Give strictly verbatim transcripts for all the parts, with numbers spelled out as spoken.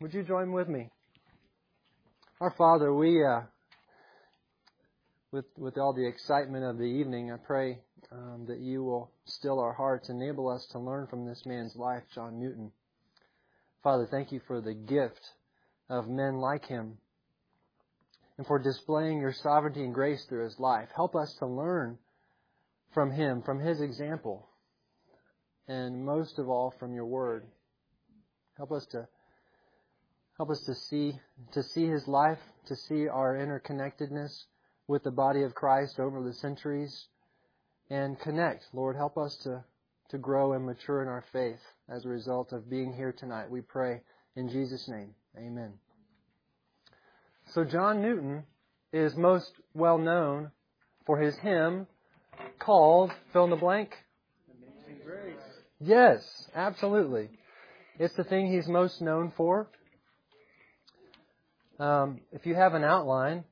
Would you join with me? Our Father, we, uh, with with all the excitement of the evening, I pray um, that you will still our hearts, enable us to learn from this man's life, John Newton. Father, thank you for the gift of men like him and for displaying your sovereignty and grace through his life. Help us to learn from him, from his example, and most of all from your word. Help us to help us to see to see his life, to see our interconnectedness with the body of Christ over the centuries, and connect. Lord, help us to, to grow and mature in our faith as a result of being here tonight. We pray in Jesus' name. Amen. So John Newton is most well known for his hymn called, fill in the blank? Amazing Grace. Yes, absolutely. It's the thing he's most known for. Um, if you have an outline,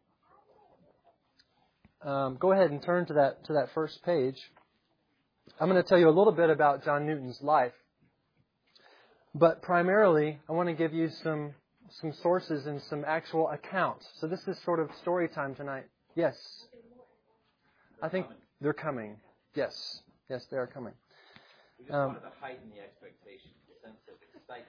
um, go ahead and turn to that to that first page. I'm going to tell you a little bit about John Newton's life, but primarily I want to give you some some sources and some actual accounts. So this is sort of story time tonight. Yes, I think they're coming. Yes, yes, they are coming. We just Um, wanted to heighten the expectation, the sense of excitement.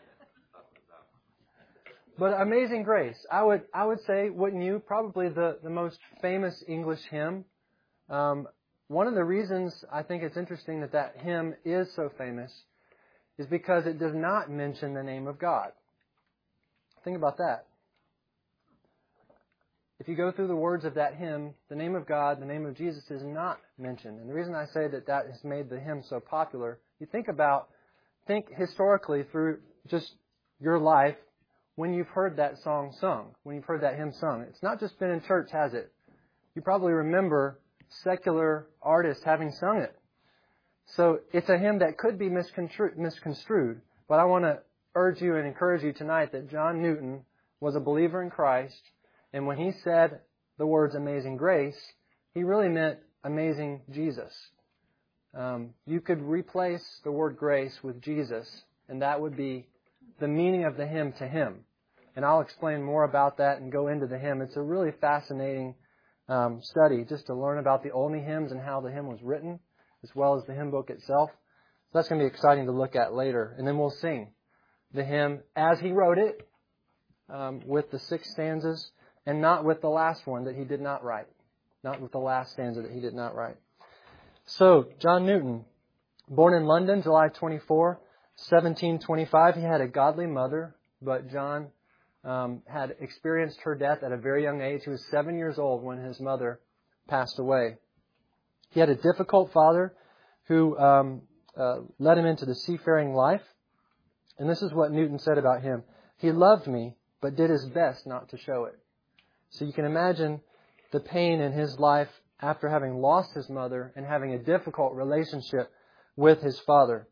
But Amazing Grace, I would I would say, wouldn't you? Probably the, the most famous English hymn. Um, one of the reasons I think it's interesting that that hymn is so famous is because it does not mention the name of God. Think about that. If you go through the words of that hymn, the name of God, the name of Jesus is not mentioned. And the reason I say that that has made the hymn so popular, you think about, think historically through just your life, when you've heard that song sung, when you've heard that hymn sung. It's not just been in church, has it? You probably remember secular artists having sung it. So it's a hymn that could be misconstru- misconstrued, but I want to urge you and encourage you tonight that John Newton was a believer in Christ, and when he said the words Amazing Grace, he really meant Amazing Jesus. Um, you could replace the word grace with Jesus, and that would be the meaning of the hymn to him. And I'll explain more about that and go into the hymn. It's a really fascinating um, study just to learn about the Olney hymns and how the hymn was written, as well as the hymn book itself. So that's going to be exciting to look at later. And then we'll sing the hymn as he wrote it, um, with the six stanzas, and not with the last one that he did not write. Not with the last stanza that he did not write. So, John Newton, born in London, July twenty-fourth, seventeen twenty-five. He had a godly mother, but John um, had experienced her death at a very young age. He was seven years old when his mother passed away. He had a difficult father who um, uh, led him into the seafaring life. And this is what Newton said about him. He loved me, but did his best not to show it. So you can imagine the pain in his life after having lost his mother and having a difficult relationship with his father.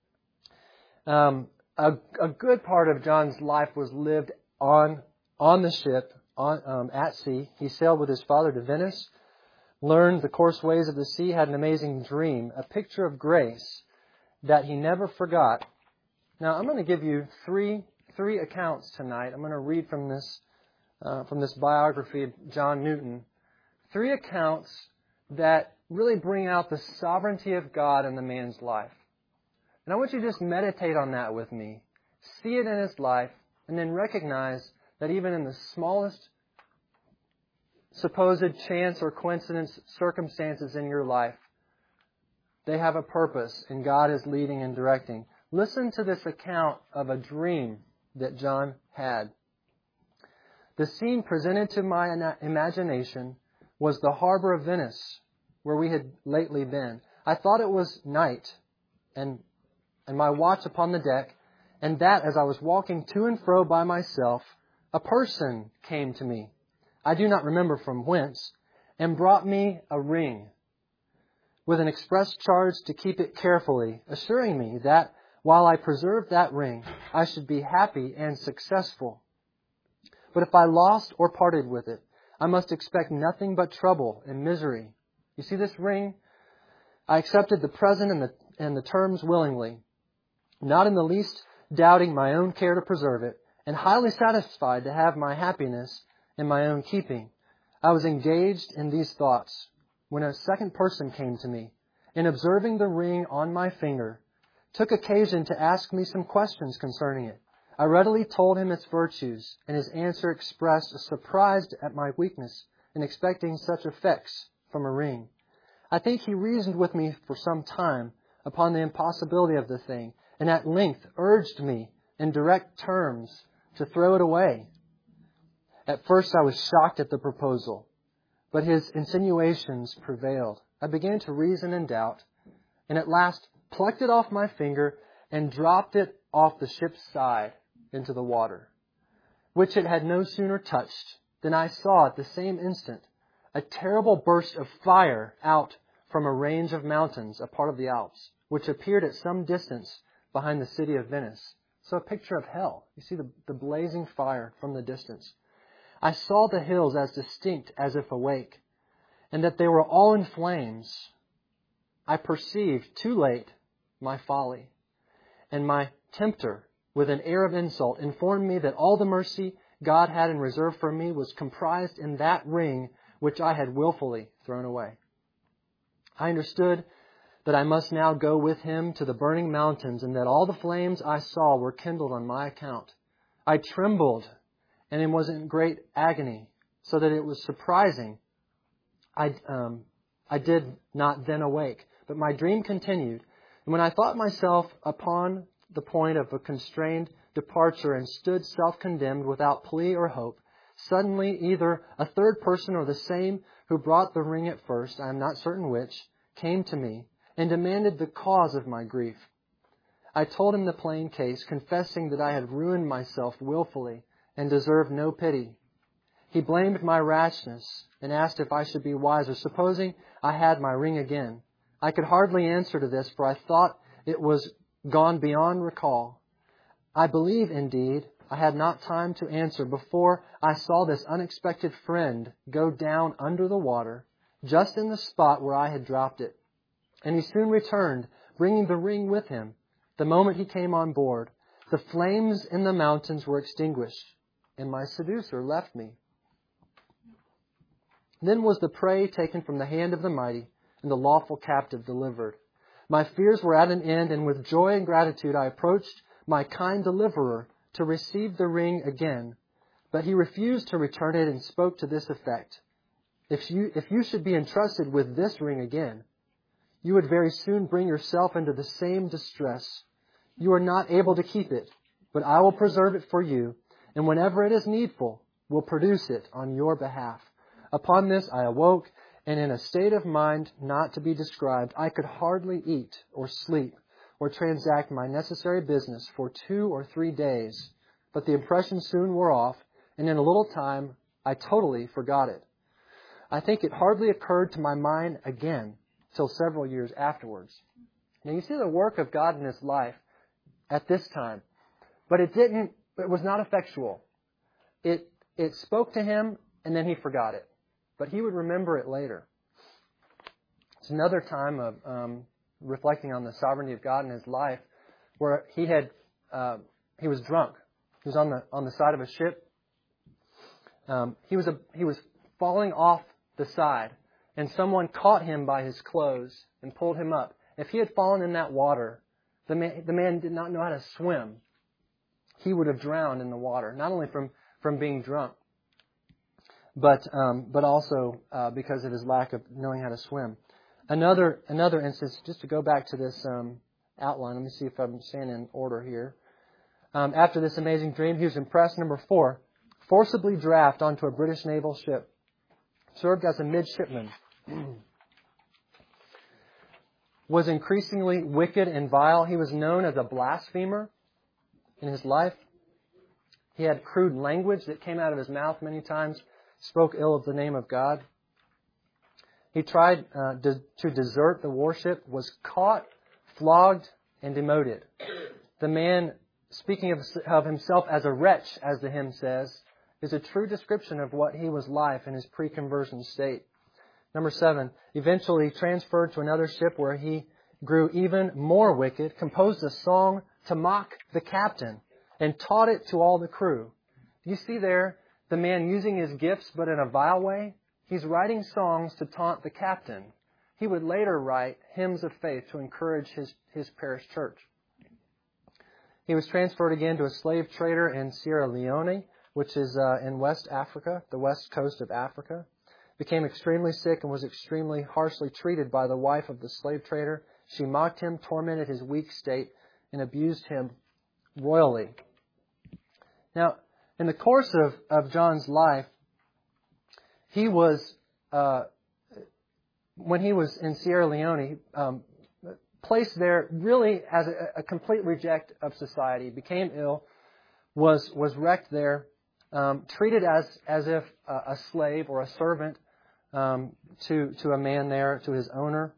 Um, a, a good part of John's life was lived on on the ship, on um, at sea. He sailed with his father to Venice, learned the coarse ways of the sea, had an amazing dream, a picture of grace that he never forgot. Now, I'm going to give you three three accounts tonight. I'm going to read from this uh, from this biography of John Newton. Three accounts that really bring out the sovereignty of God in the man's life. And I want you to just meditate on that with me. See it in his life, and then recognize that even in the smallest supposed chance or coincidence circumstances in your life, they have a purpose, and God is leading and directing. Listen to this account of a dream that John had. The scene presented to my imagination was the harbor of Venice, where we had lately been. I thought it was night, and and my watch upon the deck, and that as I was walking to and fro by myself, a person came to me, I do not remember from whence, and brought me a ring, with an express charge to keep it carefully, assuring me that while I preserved that ring, I should be happy and successful. But if I lost or parted with it, I must expect nothing but trouble and misery. You see this ring? I accepted the present and the, and the terms willingly, not in the least doubting my own care to preserve it, and highly satisfied to have my happiness in my own keeping. I was engaged in these thoughts when a second person came to me, and observing the ring on my finger, took occasion to ask me some questions concerning it. I readily told him its virtues, and his answer expressed a surprise at my weakness in expecting such effects from a ring. I think he reasoned with me for some time upon the impossibility of the thing, and at length urged me in direct terms to throw it away. At first I was shocked at the proposal, but his insinuations prevailed. I began to reason and doubt, and at last plucked it off my finger and dropped it off the ship's side into the water, which it had no sooner touched than I saw at the same instant a terrible burst of fire out from a range of mountains, a part of the Alps, which appeared at some distance behind the city of Venice. So a picture of hell. You see the, the blazing fire from the distance. I saw the hills as distinct as if awake, and that they were all in flames. I perceived too late my folly, and my tempter, with an air of insult, informed me that all the mercy God had in reserve for me was comprised in that ring which I had willfully thrown away. I understood that I must now go with him to the burning mountains, and that all the flames I saw were kindled on my account. I trembled and was in great agony, so that it was surprising I, um, I did not then awake. But my dream continued, and when I thought myself upon the point of a constrained departure and stood self-condemned without plea or hope, suddenly either a third person or the same who brought the ring at first, I am not certain which, came to me and demanded the cause of my grief. I told him the plain case, confessing that I had ruined myself willfully and deserved no pity. He blamed my rashness and asked if I should be wiser, supposing I had my ring again. I could hardly answer to this, for I thought it was gone beyond recall. I believe, indeed, I had not time to answer before I saw this unexpected friend go down under the water, just in the spot where I had dropped it. And he soon returned, bringing the ring with him. The moment he came on board, the flames in the mountains were extinguished, and my seducer left me. Then was the prey taken from the hand of the mighty, and the lawful captive delivered. My fears were at an end, and with joy and gratitude I approached my kind deliverer to receive the ring again. But he refused to return it and spoke to this effect: If you, if you should be entrusted with this ring again, you would very soon bring yourself into the same distress. You are not able to keep it, but I will preserve it for you, and whenever it is needful, will produce it on your behalf. Upon this I awoke, and in a state of mind not to be described, I could hardly eat or sleep or transact my necessary business for two or three days. But the impression soon wore off, and in a little time I totally forgot it. I think it hardly occurred to my mind again till several years afterwards. Now you see the work of God in his life at this time, but it didn't. It was not effectual. It it spoke to him, and then he forgot it, but he would remember it later. It's another time of um, reflecting on the sovereignty of God in his life, where he had uh, he was drunk. He was on the on the side of a ship. Um, he was a he was falling off the side, and someone caught him by his clothes and pulled him up. If he had fallen in that water, the man, the man did not know how to swim. He would have drowned in the water, not only from, from being drunk, but um, but also uh, because of his lack of knowing how to swim. Another another instance, just to go back to this um, outline. Let me see if I'm staying in order here. Um, after this amazing dream, he was impressed. Number four, forcibly drafted onto a British naval ship. Served as a midshipman. Was increasingly wicked and vile. He was known as a blasphemer in his life. He had crude language that came out of his mouth many times, spoke ill of the name of God. He tried uh, de- to desert the warship, was caught, flogged, and demoted. The man, speaking of, of himself as a wretch, as the hymn says, is a true description of what he was like in his pre-conversion state. Number seven, eventually transferred to another ship where he grew even more wicked, composed a song to mock the captain, and taught it to all the crew. Do you see there the man using his gifts but in a vile way? He's writing songs to taunt the captain. He would later write hymns of faith to encourage his, his parish church. He was transferred again to a slave trader in Sierra Leone, which is uh, in West Africa, the west coast of Africa. Became extremely sick and was extremely harshly treated by the wife of the slave trader. She mocked him, tormented his weak state, and abused him royally. Now, in the course of, of John's life, he was, uh, when he was in Sierra Leone, um, placed there really as a, a complete reject of society, became ill, was was wrecked there, um, treated as as if a, a slave or a servant um, to to a man there, to his owner.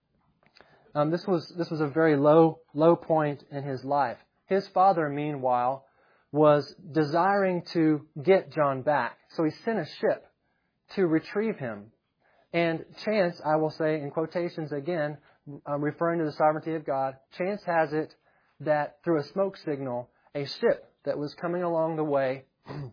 Um, this was this was a very low low point in his life. His father, meanwhile, was desiring to get John back, so he sent a ship to retrieve him. And chance, I will say in quotations again, um, referring to the sovereignty of God, chance has it that through a smoke signal, a ship that was coming along the way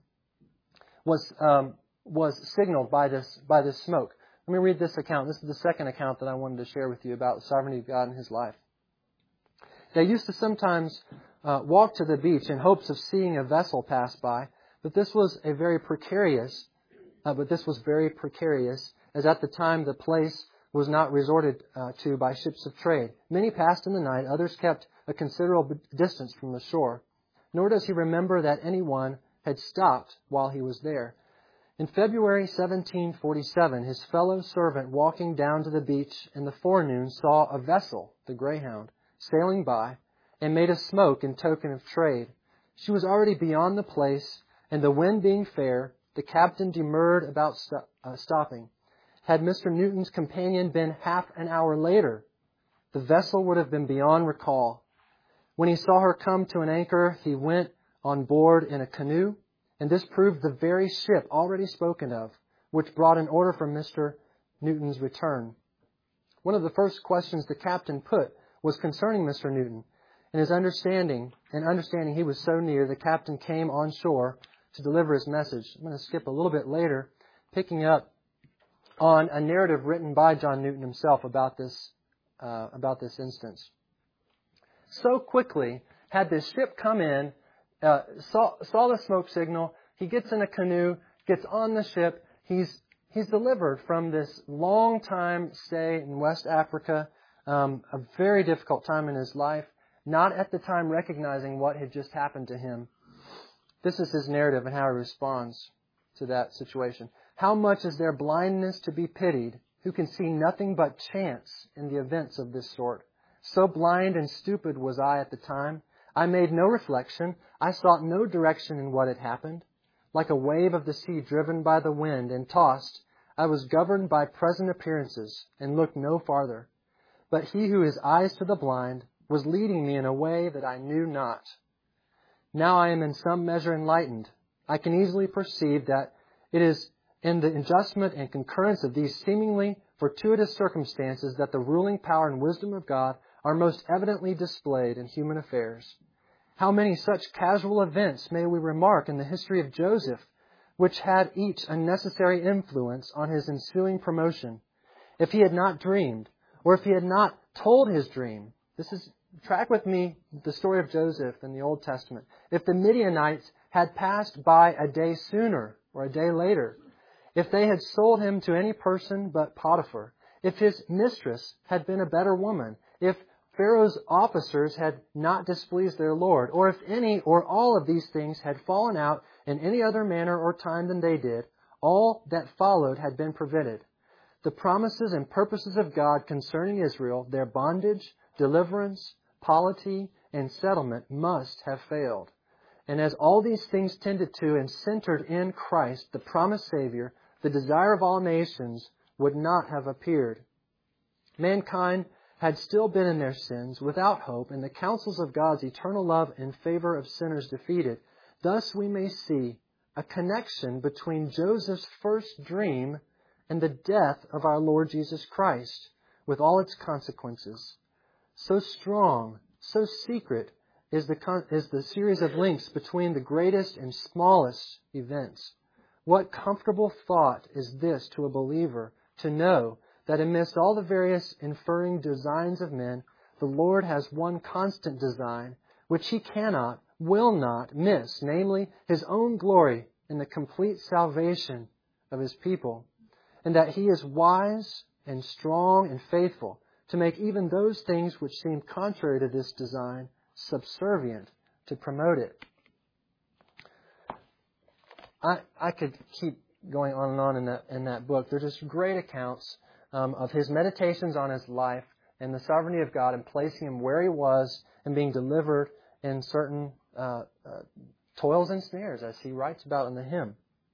was um, was signaled by this by this smoke. Let me read this account. This is the second account that I wanted to share with you about the sovereignty of God in his life. They used to sometimes uh, walk to the beach in hopes of seeing a vessel pass by, but this was a very precarious, uh, but this was very precarious, as at the time the place was not resorted uh, to by ships of trade. Many passed in the night, others kept a considerable distance from the shore. Nor does he remember that anyone had stopped while he was there. In February seventeen forty-seven, his fellow servant walking down to the beach in the forenoon saw a vessel, the Greyhound, sailing by, and made a smoke in token of trade. She was already beyond the place, and the wind being fair, the captain demurred about st- uh, stopping. Had Mister Newton's companion been half an hour later, the vessel would have been beyond recall. When he saw her come to an anchor, he went on board in a canoe, and this proved the very ship already spoken of, which brought an order for Mister Newton's return. One of the first questions the captain put was concerning Mister Newton, and his understanding, and understanding he was so near, the captain came on shore to deliver his message. I'm going to skip a little bit later, picking up on a narrative written by John Newton himself about this uh, about this instance. So quickly had this ship come in, uh, saw, saw the smoke signal, he gets in a canoe, gets on the ship, he's he's delivered from this long time stay in West Africa, um, a very difficult time in his life, not at the time recognizing what had just happened to him. This is his narrative and how he responds to that situation. How much is their blindness to be pitied, who can see nothing but chance in the events of this sort? So blind and stupid was I at the time. I made no reflection. I sought no direction in what had happened. Like a wave of the sea driven by the wind and tossed, I was governed by present appearances and looked no farther. But he who is eyes to the blind was leading me in a way that I knew not. Now I am in some measure enlightened. I can easily perceive that it is in the adjustment and concurrence of these seemingly fortuitous circumstances that the ruling power and wisdom of God are most evidently displayed in human affairs. How many such casual events may we remark in the history of Joseph, which had each a necessary influence on his ensuing promotion. If he had not dreamed, or if he had not told his dream, this is, track with me the story of Joseph in the Old Testament. If the Midianites had passed by a day sooner or a day later, if they had sold him to any person but Potiphar, if his mistress had been a better woman, if Pharaoh's officers had not displeased their Lord, or if any or all of these things had fallen out in any other manner or time than they did, all that followed had been prevented. The promises and purposes of God concerning Israel, their bondage, deliverance, polity, and settlement must have failed. And as all these things tended to and centered in Christ, the promised Savior, the desire of all nations would not have appeared. Mankind had still been in their sins, without hope, and the counsels of God's eternal love in favor of sinners defeated. Thus we may see a connection between Joseph's first dream and the death of our Lord Jesus Christ, with all its consequences. So strong, so secret, is the, con- is the series of links between the greatest and smallest events. What comfortable thought is this to a believer to know that amidst all the various inferring designs of men, the Lord has one constant design which He cannot, will not miss, namely His own glory in the complete salvation of His people, and that He is wise and strong and faithful to make even those things which seem contrary to this design subservient to promote it. I I could keep going on and on in that in that book. They're just great accounts um, of his meditations on his life and the sovereignty of God and placing him where he was and being delivered in certain uh, uh, toils and snares, as he writes about in the hymn.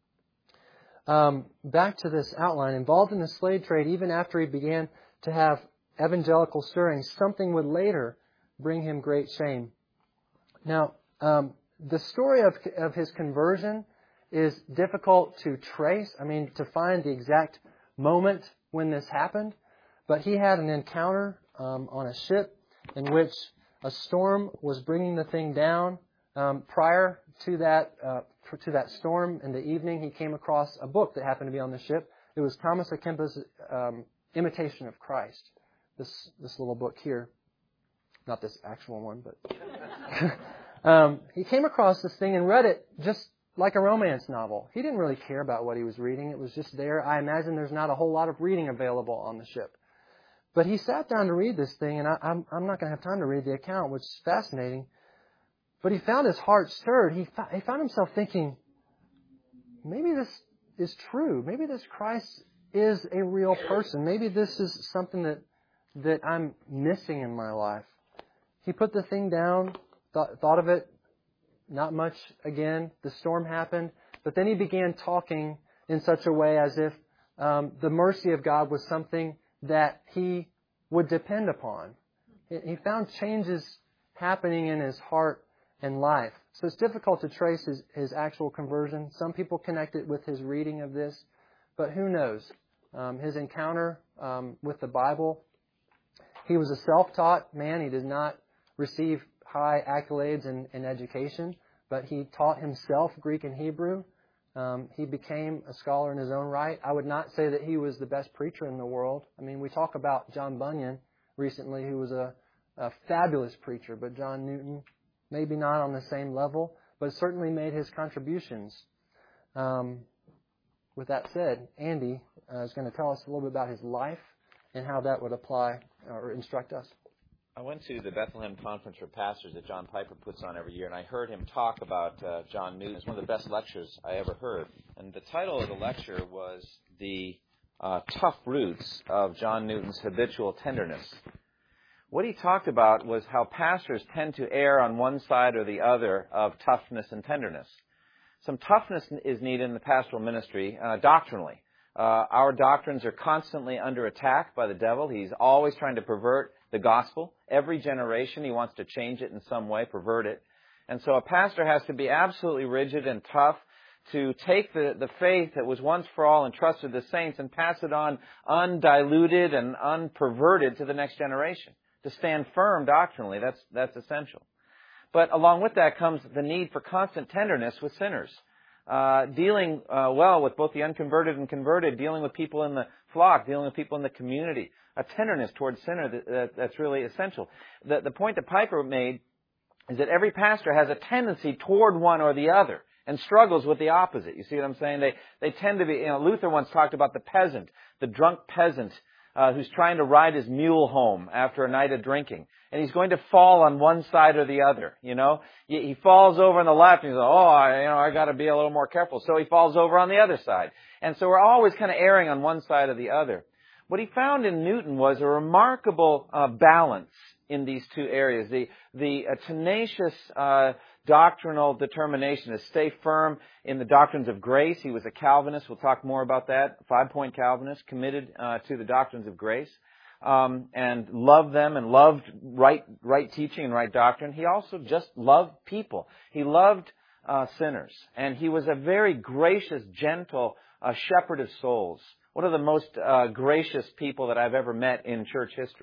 Um, back to this outline, involved in the slave trade, even after he began to have evangelical stirrings, something would later bring him great shame. Now, um, the story of, of his conversion is difficult to trace. I mean, to find the exact moment when this happened. But he had an encounter um, on a ship in which a storm was bringing the thing down. Um, prior to that, uh, to that storm in the evening, he came across a book that happened to be on the ship. It was Thomas à Kempis' um, Imitation of Christ. This this little book here, not this actual one, but um, he came across this thing and read it just like a romance novel. He didn't really care about what he was reading. It was just there. I imagine there's not a whole lot of reading available on the ship. But he sat down to read this thing, and I, I'm, I'm not going to have time to read the account, which is fascinating. But he found his heart stirred. He, he found himself thinking, maybe this is true. Maybe this Christ is a real person. Maybe this is something that, that I'm missing in my life. He put the thing down, thought, thought of it, not much again. The storm happened. But then he began talking in such a way as if um, the mercy of God was something that he would depend upon. He found changes happening in his heart and life. So it's difficult to trace his, his actual conversion. Some people connect it with his reading of this, but who knows? Um, his encounter um, with the Bible. He was a self-taught man. He did not receive high accolades in, in education, but he taught himself Greek and Hebrew. Um, he became a scholar in his own right. I would not say that he was the best preacher in the world. I mean, we talk about John Bunyan recently, who was a, a fabulous preacher, but John Newton, maybe not on the same level, but certainly made his contributions. Um, with that said, Andy uh, is going to tell us a little bit about his life and how that would apply or instruct us. I went to the Bethlehem Conference for Pastors that John Piper puts on every year, and I heard him talk about uh, John Newton. It's one of the best lectures I ever heard. And the title of the lecture was The uh, Tough Roots of John Newton's Habitual Tenderness. What he talked about was how pastors tend to err on one side or the other of toughness and tenderness. Some toughness is needed in the pastoral ministry uh, doctrinally. Uh, our doctrines are constantly under attack by the devil. He's always trying to pervert the gospel. Every generation he wants to change it in some way, pervert it. And so a pastor has to be absolutely rigid and tough to take the, the faith that was once for all entrusted to the saints and pass it on undiluted and unperverted to the next generation. To stand firm doctrinally, that's, that's essential. But along with that comes the need for constant tenderness with sinners. Uh, dealing uh, well with both the unconverted and converted, dealing with people in the flock, dealing with people in the community. A tenderness towards sinner that, that, that's really essential. The, the point that Piper made is that every pastor has a tendency toward one or the other and struggles with the opposite. You see what I'm saying? They they tend to be, you know, Luther once talked about the peasant, the drunk peasant uh, who's trying to ride his mule home after a night of drinking. And he's going to fall on one side or the other, you know. He falls over on the left and he's like, oh, I, you know, I got to be a little more careful. So he falls over on the other side. And so we're always kind of erring on one side or the other. What he found in Newton was a remarkable uh, balance in these two areas. The, the uh, tenacious uh, doctrinal determination to stay firm in the doctrines of grace. He was a Calvinist. We'll talk more about that. Five-point Calvinist, committed uh, to the doctrines of grace. Um, and loved them and loved right right teaching and right doctrine. He also just loved people. He loved uh, sinners. And he was a very gracious, gentle uh, shepherd of souls. One of the most uh, gracious people that I've ever met in church history.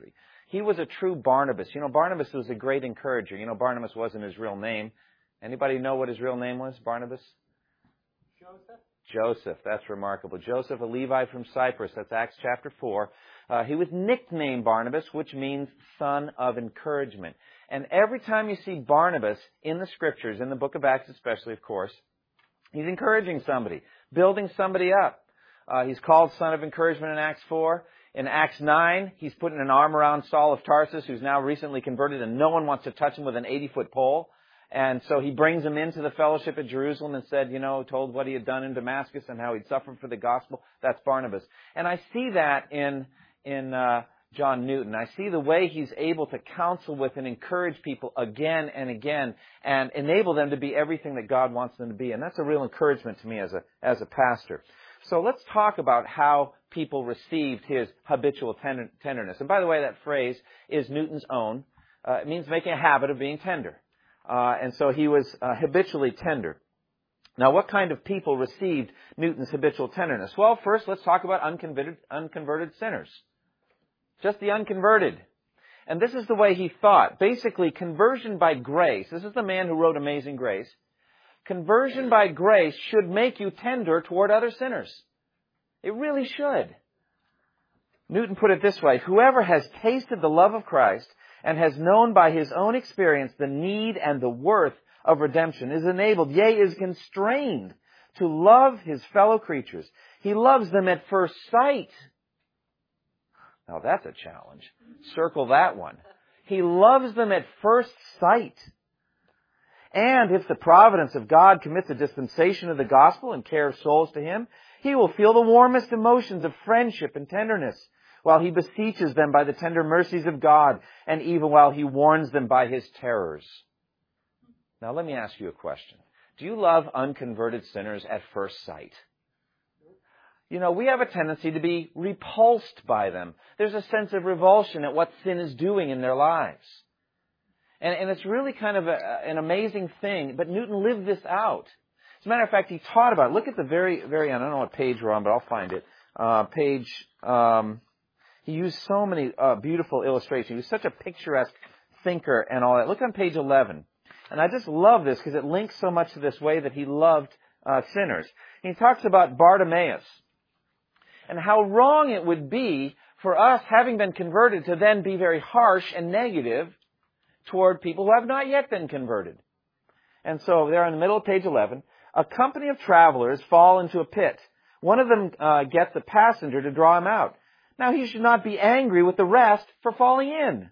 He was a true Barnabas. You know, Barnabas was a great encourager. You know, Barnabas wasn't his real name. Anybody know what his real name was, Barnabas? Joseph. Joseph. That's remarkable. Joseph, a Levite from Cyprus. That's Acts chapter four. Uh, he was nicknamed Barnabas, which means son of encouragement. And every time you see Barnabas in the Scriptures, in the book of Acts especially, of course, he's encouraging somebody, building somebody up. Uh, he's called son of encouragement in Acts four. In Acts nine, he's putting an arm around Saul of Tarsus, who's now recently converted, and no one wants to touch him with an eighty-foot pole. And so he brings him into the fellowship at Jerusalem and said, you know, told what he had done in Damascus and how he'd suffered for the gospel. That's Barnabas. And I see that in in uh, John Newton. I see the way he's able to counsel with and encourage people again and again and enable them to be everything that God wants them to be. And that's a real encouragement to me as a as a pastor. So let's talk about how people received his habitual tender, tenderness. And by the way, that phrase is Newton's own. Uh, it means making a habit of being tender. Uh, and so he was uh, habitually tender. Now, what kind of people received Newton's habitual tenderness? Well, first, let's talk about unconverted, unconverted sinners. Just the unconverted. And this is the way he thought. Basically, conversion by grace. This is the man who wrote Amazing Grace. Conversion by grace should make you tender toward other sinners. It really should. Newton put it this way: whoever has tasted the love of Christ and has known by his own experience the need and the worth of redemption is enabled, yea, is constrained to love his fellow creatures. He loves them at first sight. Now that's a challenge. Circle that one. He loves them at first sight. And if the providence of God commits a dispensation of the gospel and care of souls to him, he will feel the warmest emotions of friendship and tenderness while he beseeches them by the tender mercies of God, and even while he warns them by his terrors. Now let me ask you a question. Do you love unconverted sinners at first sight? You know, we have a tendency to be repulsed by them. There's a sense of revulsion at what sin is doing in their lives. And, and it's really kind of a, an amazing thing. But Newton lived this out. As a matter of fact, he taught about it. Look at the very, very end. I don't know what page we're on, but I'll find it. Uh, page, um, he used so many uh, beautiful illustrations. He was such a picturesque thinker and all that. Look on page eleven. And I just love this because it links so much to this way that he loved uh, sinners. He talks about Bartimaeus and how wrong it would be for us, having been converted, to then be very harsh and negative toward people who have not yet been converted. And so there in the middle of page eleven, a company of travelers fall into a pit. One of them uh, gets a passenger to draw him out. Now he should not be angry with the rest for falling in,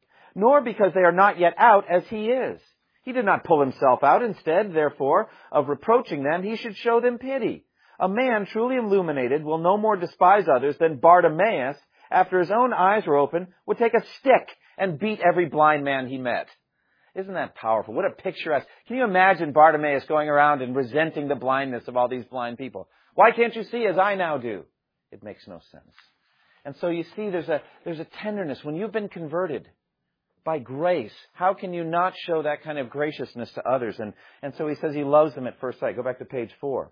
nor because they are not yet out as he is. He did not pull himself out. Instead, therefore, of reproaching them, he should show them pity. A man truly illuminated will no more despise others than Bartimaeus, after his own eyes were open, would take a stick and beat every blind man he met. Isn't that powerful? What a picturesque. Can you imagine Bartimaeus going around and resenting the blindness of all these blind people? Why can't you see as I now do? It makes no sense. And so you see there's a, there's a tenderness. When you've been converted by grace, how can you not show that kind of graciousness to others? And, and so he says he loves them at first sight. Go back to page four.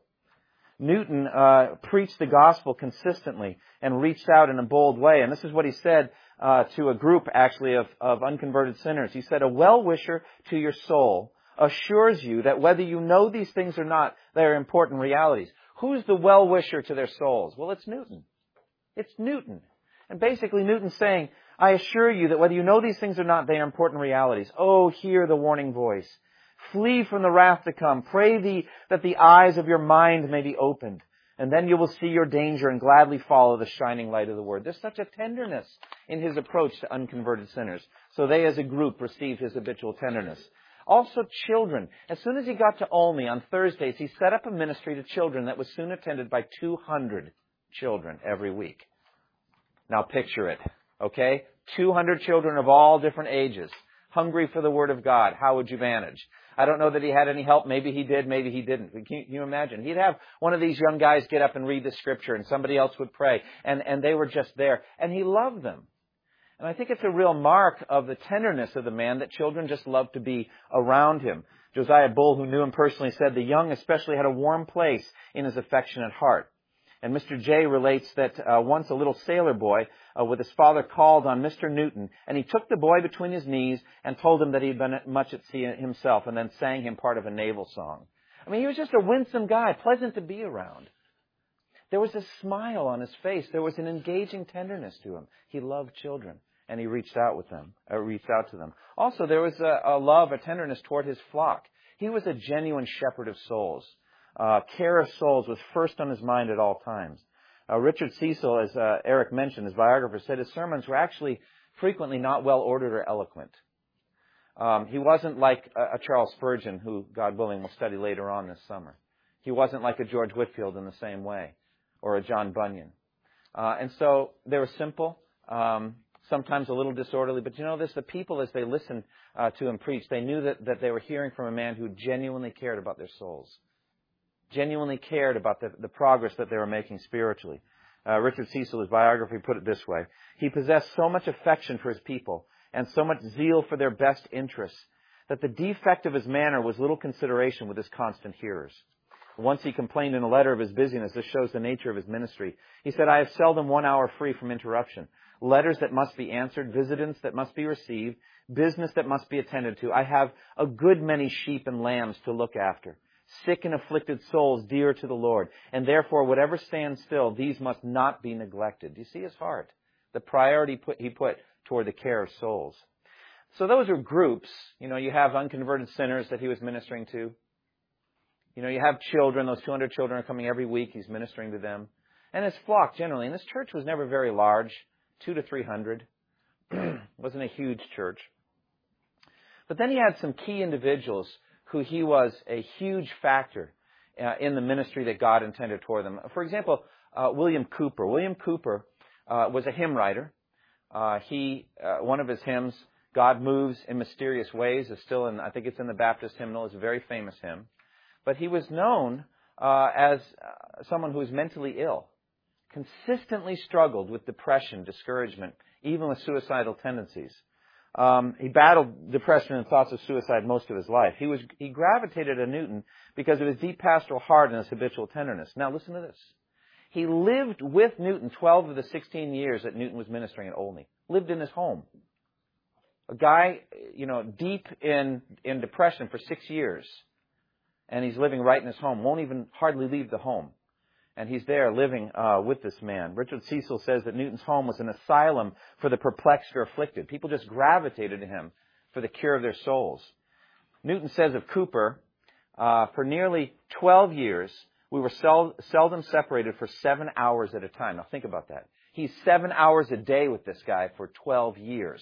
Newton uh, preached the gospel consistently and reached out in a bold way. And this is what he said uh, to a group, actually, of, of unconverted sinners. He said, a well-wisher to your soul assures you that whether you know these things or not, they are important realities. Who's the well-wisher to their souls? Well, it's Newton. It's Newton. And basically Newton's saying, I assure you that whether you know these things or not, they are important realities. Oh, hear the warning voice. Flee from the wrath to come. Pray thee that the eyes of your mind may be opened. And then you will see your danger and gladly follow the shining light of the Word. There's such a tenderness in his approach to unconverted sinners. So they as a group received his habitual tenderness. Also children. As soon as he got to Olney on Thursdays, he set up a ministry to children that was soon attended by two hundred children every week. Now picture it, okay? two hundred children of all different ages, hungry for the Word of God. How would you manage? I don't know that he had any help. Maybe he did, maybe he didn't. Can you, can you imagine? He'd have one of these young guys get up and read the Scripture, and somebody else would pray, and, and they were just there. And he loved them. And I think it's a real mark of the tenderness of the man that children just loved to be around him. Josiah Bull, who knew him personally, said the young especially had a warm place in his affectionate heart. And Mister J relates that uh, once a little sailor boy uh, with his father called on Mister Newton, and he took the boy between his knees and told him that he had been much at sea himself, and then sang him part of a naval song. I mean, he was just a winsome guy, pleasant to be around. There was a smile on his face. There was an engaging tenderness to him. He loved children, and he reached out with them, or reached out to them. Also, there was a, a love, a tenderness toward his flock. He was a genuine shepherd of souls. Uh, care of souls was first on his mind at all times. Uh, Richard Cecil, as uh, Eric mentioned, his biographer, said his sermons were actually frequently not well ordered or eloquent. Um, he wasn't like a, a Charles Spurgeon, who, God willing, we'll study later on this summer. He wasn't like a George Whitefield in the same way, or a John Bunyan. Uh, and so they were simple, um, sometimes a little disorderly. But you know this, the people, as they listened uh, to him preach, they knew that, that they were hearing from a man who genuinely cared about their souls. Genuinely cared about the, the progress that they were making spiritually. Uh, Richard Cecil, his biography, put it this way. He possessed so much affection for his people and so much zeal for their best interests that the defect of his manner was little consideration with his constant hearers. Once he complained in a letter of his busyness. This shows the nature of his ministry. He said, I have seldom one hour free from interruption. Letters that must be answered, visitants that must be received, business that must be attended to. I have a good many sheep and lambs to look after. Sick and afflicted souls dear to the Lord. And therefore, whatever stands still, these must not be neglected. Do you see his heart? The priority put, he put toward the care of souls. So those are groups. You know, you have unconverted sinners that he was ministering to. You know, you have children. Those two hundred children are coming every week. He's ministering to them. And his flock generally. And this church was never very large, two to three hundred. Wasn't a huge church. But then he had some key individuals who he was a huge factor uh, in the ministry that God intended toward them. For example, uh, William Cooper. William Cooper uh, was a hymn writer. Uh, he, uh, one of his hymns, God Moves in Mysterious Ways, is still in, I think it's in the Baptist hymnal. It's a very famous hymn. But he was known uh, as uh, someone who was mentally ill, consistently struggled with depression, discouragement, even with suicidal tendencies. Um, he battled depression and thoughts of suicide most of his life. He was he gravitated to Newton because of his deep pastoral heart and his habitual tenderness. Now listen to this. He lived with Newton twelve of the sixteen years that Newton was ministering at Olney. Lived in his home. A guy, you know, deep in, in depression for six years. And he's living right in his home. Won't even hardly leave the home. And he's there living uh, with this man. Richard Cecil says that Newton's home was an asylum for the perplexed or afflicted. People just gravitated to him for the cure of their souls. Newton says of Cooper, uh, for nearly twelve years, we were sel- seldom separated for seven hours at a time. Now think about that. He's seven hours a day with this guy for twelve years.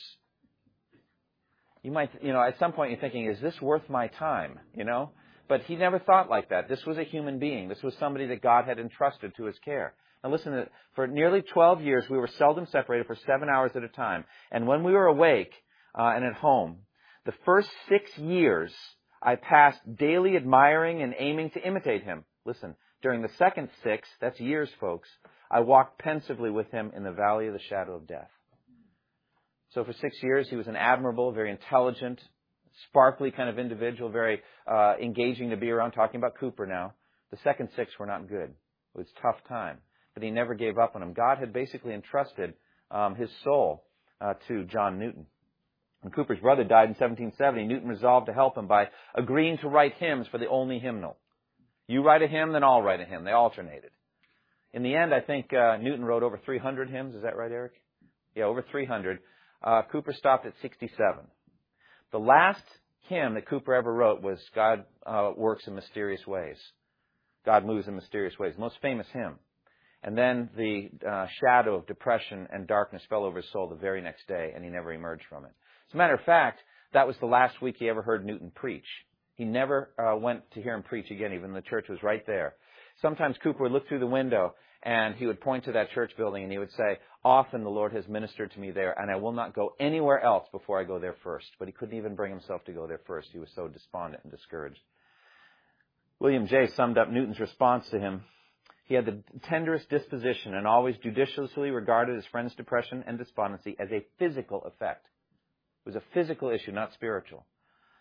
You might, you know, at some point you're thinking, is this worth my time? You know? But he never thought like that. This was a human being. This was somebody that God had entrusted to his care. Now listen, to, for nearly twelve years, we were seldom separated for seven hours at a time. And when we were awake uh, and at home, the first six years, I passed daily admiring and aiming to imitate him. Listen, during the second six, that's years, folks, I walked pensively with him in the valley of the shadow of death. So for six years, he was an admirable, very intelligent, sparkly kind of individual, very uh, engaging to be around, talking about Cooper now. The second six were not good. It was a tough time. But he never gave up on him. God had basically entrusted um, his soul uh, to John Newton. When Cooper's brother died in seventeen seventy, Newton resolved to help him by agreeing to write hymns for the Olney hymnal. You write a hymn, then I'll write a hymn. They alternated. In the end, I think uh, Newton wrote over three hundred hymns. Is that right, Eric? Yeah, over three hundred. Uh, Cooper stopped at sixty-seven. The last hymn that Cooper ever wrote was God uh, Works in Mysterious Ways. God Moves in Mysterious Ways. Most famous hymn. And then the uh, shadow of depression and darkness fell over his soul the very next day, and he never emerged from it. As a matter of fact, that was the last week he ever heard Newton preach. He never uh, went to hear him preach again, even though the church was right there. Sometimes Cooper would look through the window, and he would point to that church building, and he would say, often the Lord has ministered to me there, and I will not go anywhere else before I go there first. But he couldn't even bring himself to go there first. He was so despondent and discouraged. William J. summed up Newton's response to him. He had the tenderest disposition and always judiciously regarded his friend's depression and despondency as a physical effect. It was a physical issue, not spiritual.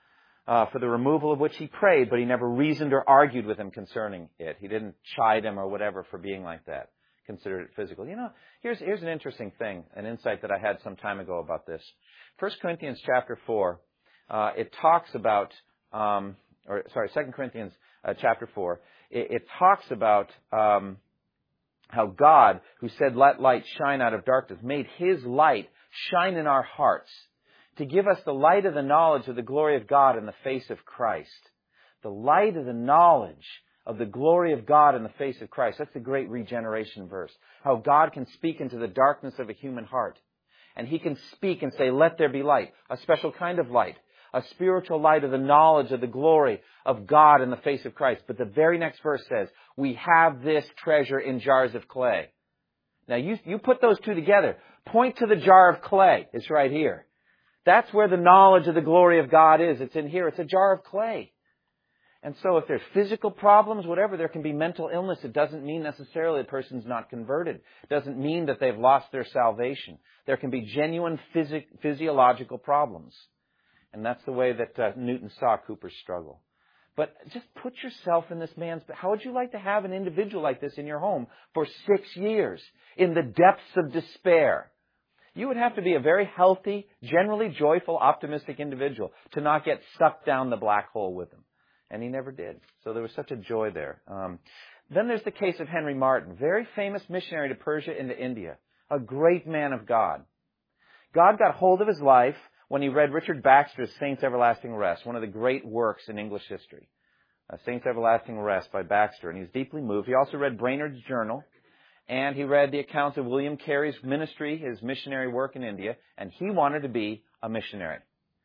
uh, for the removal of which he prayed, but he never reasoned or argued with him concerning it. He didn't chide him or whatever for being like that. Considered it physical. You know, here's here's an interesting thing, an insight that I had some time ago about this. First Corinthians chapter four, uh, it talks about, um, or sorry, Second Corinthians uh, chapter four, it, it talks about um, how God, who said, "Let light shine out of darkness," made His light shine in our hearts to give us the light of the knowledge of the glory of God in the face of Christ. The light of the knowledge of the glory of God in the face of Christ. That's the great regeneration verse. How God can speak into the darkness of a human heart. And He can speak and say, "Let there be light." A special kind of light. A spiritual light of the knowledge of the glory of God in the face of Christ. But the very next verse says, "We have this treasure in jars of clay." Now you, you put those two together. Point to the jar of clay. It's right here. That's where the knowledge of the glory of God is. It's in here. It's a jar of clay. And so if there's physical problems, whatever, there can be mental illness. It doesn't mean necessarily the person's not converted. It doesn't mean that they've lost their salvation. There can be genuine phys- physiological problems. And that's the way that uh, Newton saw Cooper's struggle. But just put yourself in this man's... How would you like to have an individual like this in your home for six years in the depths of despair? You would have to be a very healthy, generally joyful, optimistic individual to not get sucked down the black hole with him. And he never did. So there was such a joy there. Um, then there's the case of Henry Martyn, very famous missionary to Persia and to India, a great man of God. God got hold of his life when he read Richard Baxter's Saints' Everlasting Rest, one of the great works in English history. Uh, Saints' Everlasting Rest by Baxter, and he was deeply moved. He also read Brainerd's Journal, and he read the accounts of William Carey's ministry, his missionary work in India, and he wanted to be a missionary.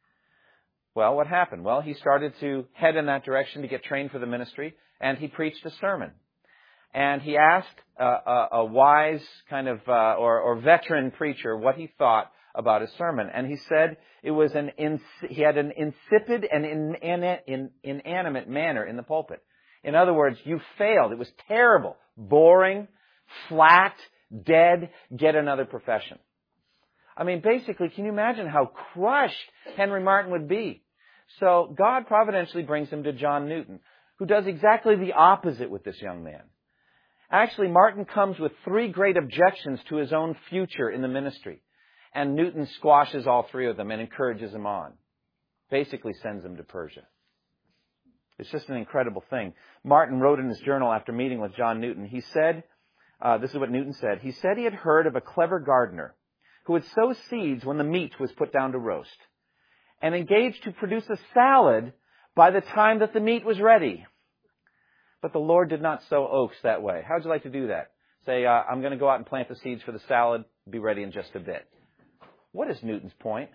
Well, what happened? Well, he started to head in that direction to get trained for the ministry, and he preached a sermon. And he asked uh, a, a wise kind of, uh, or, or veteran preacher what he thought about his sermon. And he said it was an, ins- he had an insipid and in, in, in, inanimate manner in the pulpit. In other words, you failed. It was terrible, boring, flat, dead, get another profession. I mean, basically, can you imagine how crushed Henry Martyn would be? So God providentially brings him to John Newton, who does exactly the opposite with this young man. Actually, Martyn comes with three great objections to his own future in the ministry. And Newton squashes all three of them and encourages him on. Basically sends him to Persia. It's just an incredible thing. Martyn wrote in his journal after meeting with John Newton, he said, uh, this is what Newton said, he said he had heard of a clever gardener who would sow seeds when the meat was put down to roast, and engaged to produce a salad by the time that the meat was ready. But the Lord did not sow oaks that way. How would you like to do that? Say, uh, I'm going to go out and plant the seeds for the salad, be ready in just a bit. What is Newton's point?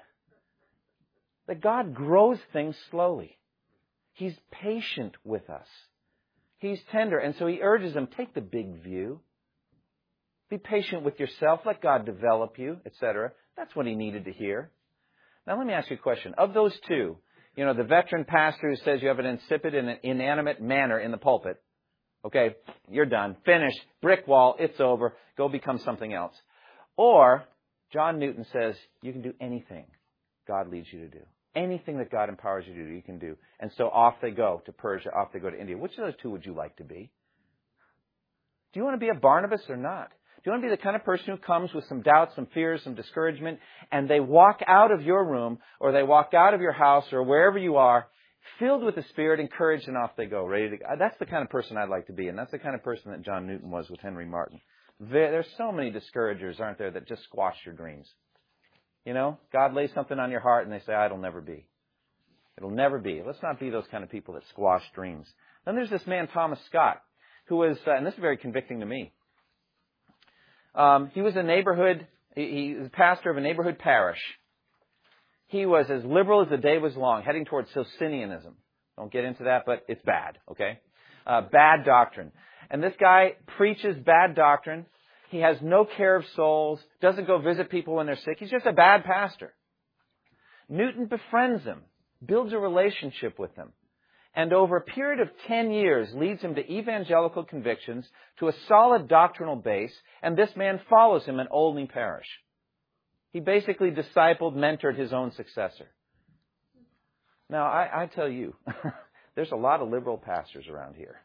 That God grows things slowly. He's patient with us. He's tender. And so he urges them, take the big view. Be patient with yourself. Let God develop you, et cetera. That's what he needed to hear. Now, let me ask you a question. Of those two, you know, the veteran pastor who says you have an insipid and an inanimate manner in the pulpit, okay, you're done. Finish. Brick wall. It's over. Go become something else. Or John Newton says you can do anything God leads you to do. Anything that God empowers you to do, you can do. And so off they go to Persia, off they go to India. Which of those two would you like to be? Do you want to be a Barnabas or not? Do you want to be the kind of person who comes with some doubts, some fears, some discouragement, and they walk out of your room, or they walk out of your house, or wherever you are, filled with the Spirit, encouraged, and off they go, ready to go? That's the kind of person I'd like to be, and that's the kind of person that John Newton was with Henry Martyn. There, there's so many discouragers, aren't there, that just squash your dreams. You know, God lays something on your heart, and they say, oh, it'll never be. It'll never be. Let's not be those kind of people that squash dreams. Then there's this man, Thomas Scott, who was, uh, and this is very convicting to me. Um, he was a neighborhood, he, he was pastor of a neighborhood parish. He was as liberal as the day was long, heading towards Socinianism. Don't get into that, but it's bad, okay? Uh, bad doctrine. And this guy preaches bad doctrine. He has no care of souls, doesn't go visit people when they're sick. He's just a bad pastor. Newton befriends him, builds a relationship with him, and over a period of ten years leads him to evangelical convictions, to a solid doctrinal base, and this man follows him in Olney Parish. He basically discipled, mentored his own successor. Now, I, I tell you, there's a lot of liberal pastors around here.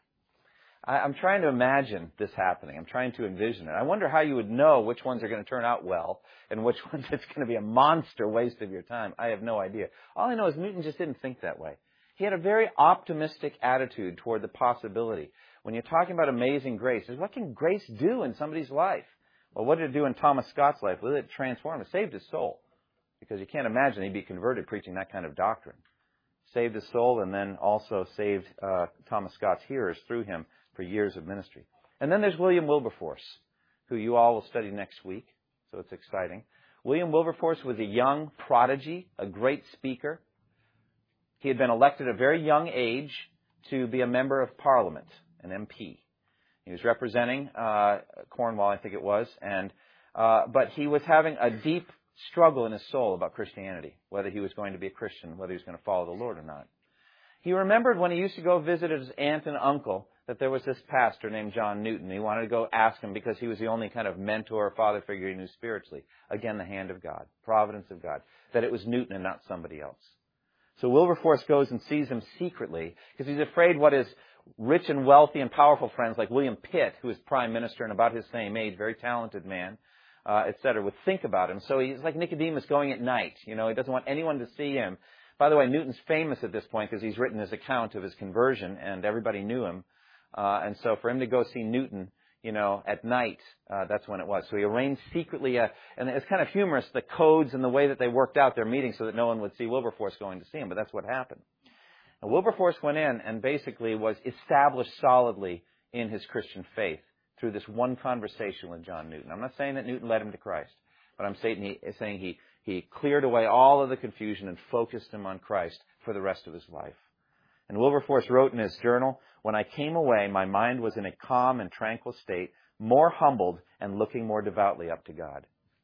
I, I'm trying to imagine this happening. I'm trying to envision it. I wonder how you would know which ones are going to turn out well and which ones it's going to be a monster waste of your time. I have no idea. All I know is Newton just didn't think that way. He had a very optimistic attitude toward the possibility. When you're talking about amazing grace, is what can grace do in somebody's life? Well, what did it do in Thomas Scott's life? Well, it transformed him. It saved his soul. Because you can't imagine he'd be converted preaching that kind of doctrine. Saved his soul and then also saved uh, Thomas Scott's hearers through him for years of ministry. And then there's William Wilberforce, who you all will study next week, so it's exciting. William Wilberforce was a young prodigy, a great speaker. He had been elected at a very young age to be a member of Parliament, an M P. He was representing uh, Cornwall, I think it was, and uh, but he was having a deep struggle in his soul about Christianity, whether he was going to be a Christian, whether he was going to follow the Lord or not. He remembered when he used to go visit his aunt and uncle that there was this pastor named John Newton. He wanted to go ask him because he was the only kind of mentor or father figure he knew spiritually. Again, the hand of God, providence of God, that it was Newton and not somebody else. So Wilberforce goes and sees him secretly because he's afraid what his rich and wealthy and powerful friends like William Pitt, who was prime minister and about his same age, very talented man, uh, et cetera, would think about him. So he's like Nicodemus going at night. You know, he doesn't want anyone to see him. By the way, Newton's famous at this point because he's written his account of his conversion and everybody knew him. Uh, and so for him to go see Newton, you know, at night, uh, that's when it was. So he arranged secretly, uh, and it's kind of humorous, the codes and the way that they worked out their meeting so that no one would see Wilberforce going to see him, but that's what happened. And Wilberforce went in and basically was established solidly in his Christian faith through this one conversation with John Newton. I'm not saying that Newton led him to Christ, but I'm saying he, saying he, he cleared away all of the confusion and focused him on Christ for the rest of his life. And Wilberforce wrote in his journal, "When I came away, my mind was in a calm and tranquil state, more humbled and looking more devoutly up to God."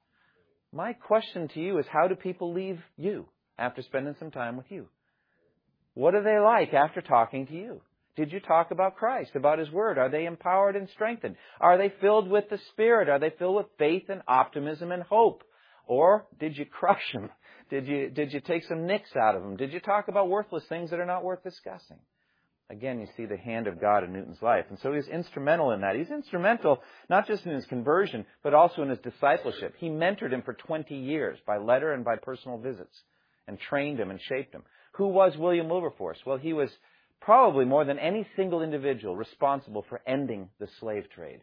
My question to you is, how do people leave you after spending some time with you? What are they like after talking to you? Did you talk about Christ, about His Word? Are they empowered and strengthened? Are they filled with the Spirit? Are they filled with faith and optimism and hope? Or did you crush them? Did you, did you take some nicks out of them? Did you talk about worthless things that are not worth discussing? Again, you see the hand of God in Newton's life. And so he's instrumental in that. He's instrumental not just in his conversion, but also in his discipleship. He mentored him for twenty years by letter and by personal visits and trained him and shaped him. Who was William Wilberforce? Well, he was probably more than any single individual responsible for ending the slave trade.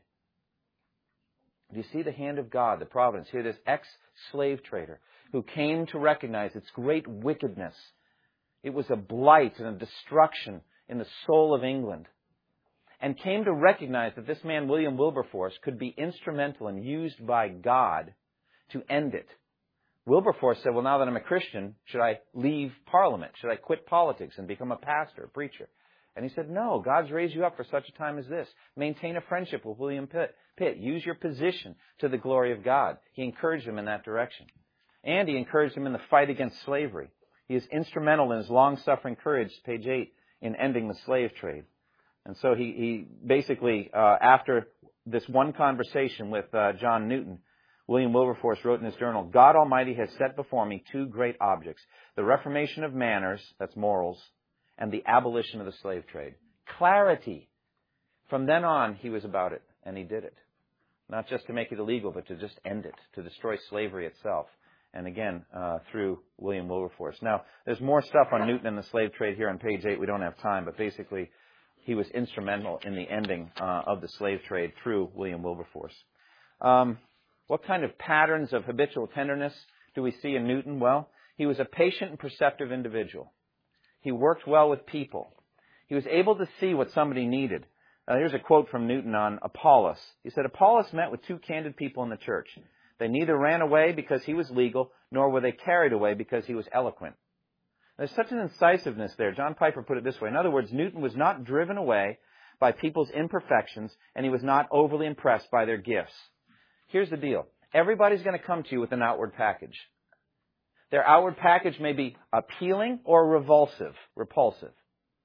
Do you see the hand of God, the providence? Here, this ex-slave trader who came to recognize its great wickedness. It was a blight and a destruction in the soul of England, and came to recognize that this man, William Wilberforce, could be instrumental and used by God to end it. Wilberforce said, well, now that I'm a Christian, should I leave Parliament? Should I quit politics and become a pastor, a preacher? And he said, no, God's raised you up for such a time as this. Maintain a friendship with William Pitt. Pitt. Use your position to the glory of God. He encouraged him in that direction. And he encouraged him in the fight against slavery. He is instrumental in his long-suffering courage, page eight, in ending the slave trade. And so he, he basically, uh, after this one conversation with uh, John Newton, William Wilberforce wrote in his journal, God Almighty has set before me two great objects, the reformation of manners, that's morals, and the abolition of the slave trade. Clarity. From then on, he was about it, and he did it. Not just to make it illegal, but to just end it, to destroy slavery itself. And again, uh, through William Wilberforce. Now, there's more stuff on Newton and the slave trade here on page eight. We don't have time, but basically, he was instrumental in the ending uh, of the slave trade through William Wilberforce. Um, what kind of patterns of habitual tenderness do we see in Newton? Well, he was a patient and perceptive individual. He worked well with people. He was able to see what somebody needed. Uh, here's a quote from Newton on Apollos. He said, Apollos met with two candid people in the church. They neither ran away because he was legal, nor were they carried away because he was eloquent. There's such an incisiveness there. John Piper put it this way. In other words, Newton was not driven away by people's imperfections, and he was not overly impressed by their gifts. Here's the deal. Everybody's going to come to you with an outward package. Their outward package may be appealing or revulsive, repulsive.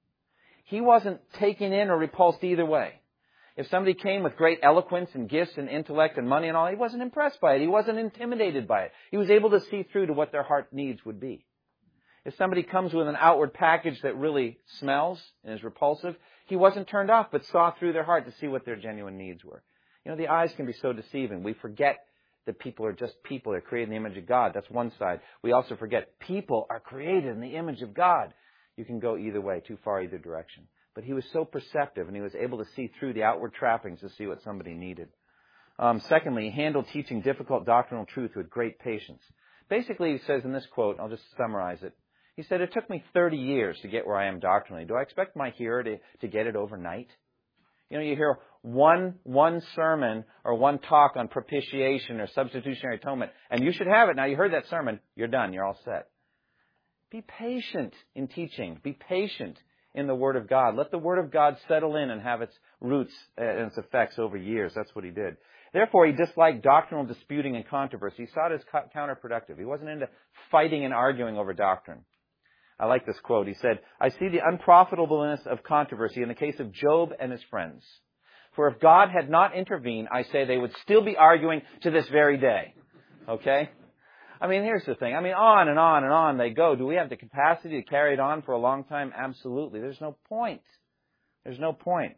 He wasn't taken in or repulsed either way. If somebody came with great eloquence and gifts and intellect and money and all, he wasn't impressed by it. He wasn't intimidated by it. He was able to see through to what their heart needs would be. If somebody comes with an outward package that really smells and is repulsive, he wasn't turned off, but saw through their heart to see what their genuine needs were. You know, the eyes can be so deceiving. We forget that people are just people. They're created in the image of God. That's one side. We also forget people are created in the image of God. You can go either way, too far either direction. But he was so perceptive, and he was able to see through the outward trappings to see what somebody needed. Um, secondly, he handled teaching difficult doctrinal truth with great patience. Basically, he says in this quote, I'll just summarize it. He said, it took me thirty years to get where I am doctrinally. Do I expect my hearer to, to get it overnight? You know, you hear one one sermon or one talk on propitiation or substitutionary atonement, and you should have it. Now, you heard that sermon. You're done. You're all set. Be patient in teaching. Be patient in the Word of God. Let the Word of God settle in and have its roots and its effects over years. That's what he did. Therefore, he disliked doctrinal disputing and controversy. He saw it as counterproductive. He wasn't into fighting and arguing over doctrine. I like this quote. He said, I see the unprofitableness of controversy in the case of Job and his friends. For if God had not intervened, I say they would still be arguing to this very day. Okay? I mean, here's the thing. I mean, on and on and on they go. Do we have the capacity to carry it on for a long time? Absolutely. There's no point. There's no point.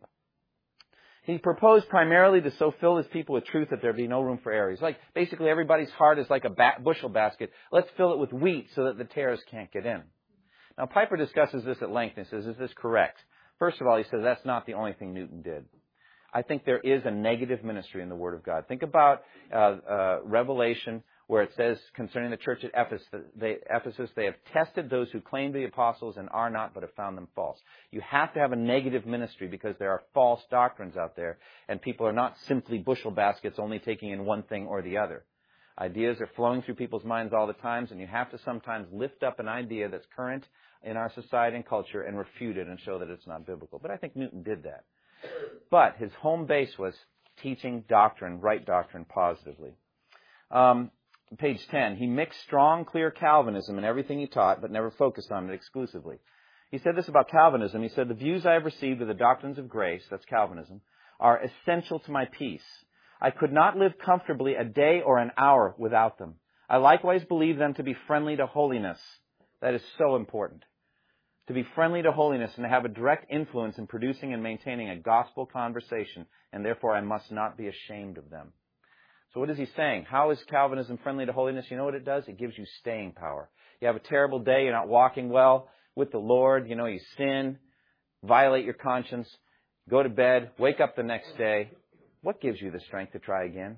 He proposed primarily to so fill his people with truth that there be no room for error. He's like, basically everybody's heart is like a ba- bushel basket. Let's fill it with wheat so that the tares can't get in. Now, Piper discusses this at length and says, is this correct? First of all, he says that's not the only thing Newton did. I think there is a negative ministry in the Word of God. Think about uh, uh, Revelation, where it says concerning the church at Ephesus they, Ephesus, they have tested those who claim to be apostles and are not, but have found them false. You have to have a negative ministry because there are false doctrines out there, and people are not simply bushel baskets only taking in one thing or the other. Ideas are flowing through people's minds all the time, and you have to sometimes lift up an idea that's current in our society and culture and refute it and show that it's not biblical. But I think Newton did that. But his home base was teaching doctrine, right doctrine, positively. Um, page ten, he mixed strong, clear Calvinism in everything he taught, but never focused on it exclusively. He said this about Calvinism. He said, the views I have received of the doctrines of grace, that's Calvinism, are essential to my peace. I could not live comfortably a day or an hour without them. I likewise believe them to be friendly to holiness. That is so important. To be friendly to holiness and to have a direct influence in producing and maintaining a gospel conversation, and therefore I must not be ashamed of them. So what is he saying? How is Calvinism friendly to holiness? You know what it does? It gives you staying power. You have a terrible day, you're not walking well with the Lord, you know, you sin, violate your conscience, go to bed, wake up the next day. What gives you the strength to try again?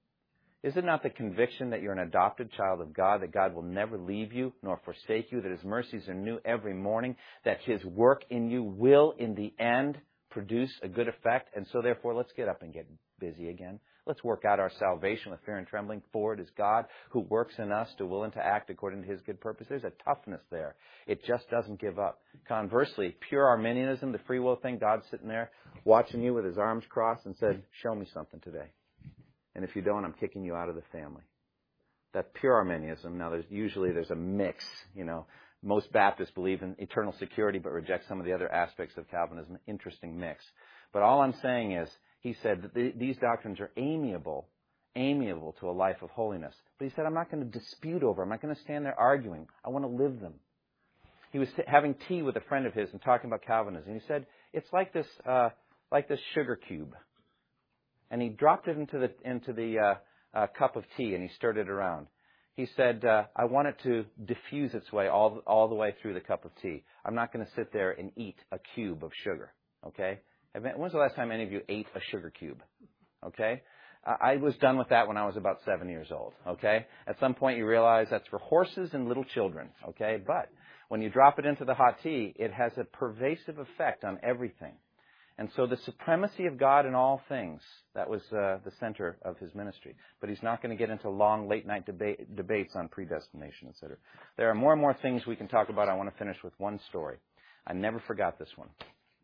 Is it not the conviction that you're an adopted child of God, that God will never leave you nor forsake you, that His mercies are new every morning, that His work in you will, in the end, produce a good effect? And so, therefore, let's get up and get busy again. Let's work out our salvation with fear and trembling, for it is God who works in us to will and to act according to His good purpose. There's a toughness there. It just doesn't give up. Conversely, pure Arminianism, the free will thing, God's sitting there watching you with His arms crossed and said, show me something today. And if you don't, I'm kicking you out of the family. That pure Arminianism, now there's usually there's a mix, you know. Most Baptists believe in eternal security but reject some of the other aspects of Calvinism. Interesting mix. But all I'm saying is, he said that the, these doctrines are amiable, amiable to a life of holiness. But he said, I'm not going to dispute over them. I'm not going to stand there arguing. I want to live them. He was t- having tea with a friend of his and talking about Calvinism. He said, it's like this, uh, like this sugar cube. And he dropped it into the into the uh, uh, cup of tea, and he stirred it around. He said, uh, I want it to diffuse its way all all the way through the cup of tea. I'm not going to sit there and eat a cube of sugar. Okay? When's the last time any of you ate a sugar cube? Okay? Uh, I was done with that when I was about seven years old. Okay? At some point you realize that's for horses and little children. Okay? But when you drop it into the hot tea, it has a pervasive effect on everything. And so the supremacy of God in all things, that was uh, the center of his ministry. But he's not going to get into long, late-night debate, debates on predestination, et cetera. There are more and more things we can talk about. I want to finish with one story. I never forgot this one.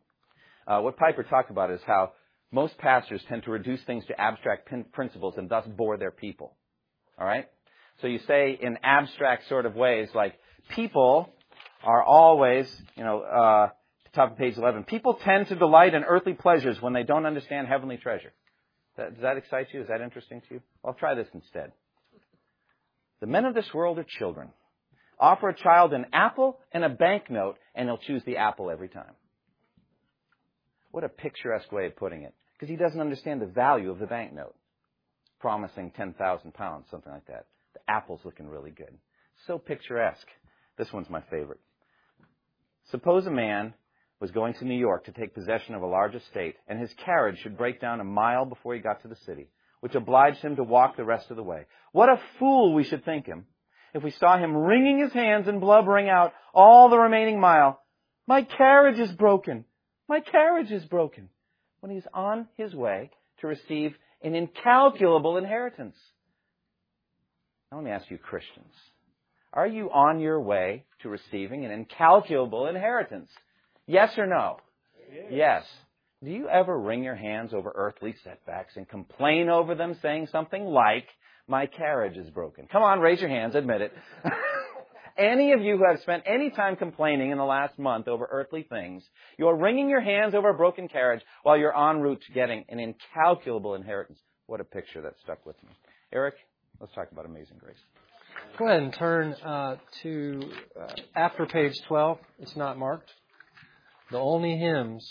Uh, what Piper talked about is how most pastors tend to reduce things to abstract pin- principles and thus bore their people. All right? So you say in abstract sort of ways, like, people are always, you know... Uh, top of page eleven. People tend to delight in earthly pleasures when they don't understand heavenly treasure. That, does that excite you? Is that interesting to you? I'll try this instead. The men of this world are children. Offer a child an apple and a banknote, and he'll choose the apple every time. What a picturesque way of putting it. Because he doesn't understand the value of the banknote. Promising ten thousand pounds, something like that. The apple's looking really good. So picturesque. This one's my favorite. Suppose a man was going to New York to take possession of a large estate, and his carriage should break down a mile before he got to the city, which obliged him to walk the rest of the way. What a fool we should think him if we saw him wringing his hands and blubbering out all the remaining mile, "My carriage is broken. My carriage is broken," when he's on his way to receive an incalculable inheritance. Now let me ask you, Christians, are you on your way to receiving an incalculable inheritance? Yes or no? Yes. Yes. Do you ever wring your hands over earthly setbacks and complain over them, saying something like, "My carriage is broken"? Come on, raise your hands, admit it. Any of you who have spent any time complaining in the last month over earthly things, you're wringing your hands over a broken carriage while you're en route to getting an incalculable inheritance. What a picture that stuck with me. Eric, let's talk about Amazing Grace. Go ahead and turn uh, to uh, after page twelve. It's not marked. The Only Hymns.